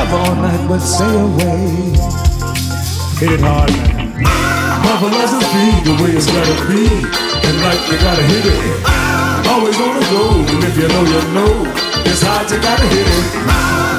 love all night, but stay away. Hit it hard, man. Mother doesn't feed the way it's gotta be. And like you gotta hit it. Always on the go, and if you know, it's hard, you gotta hit it.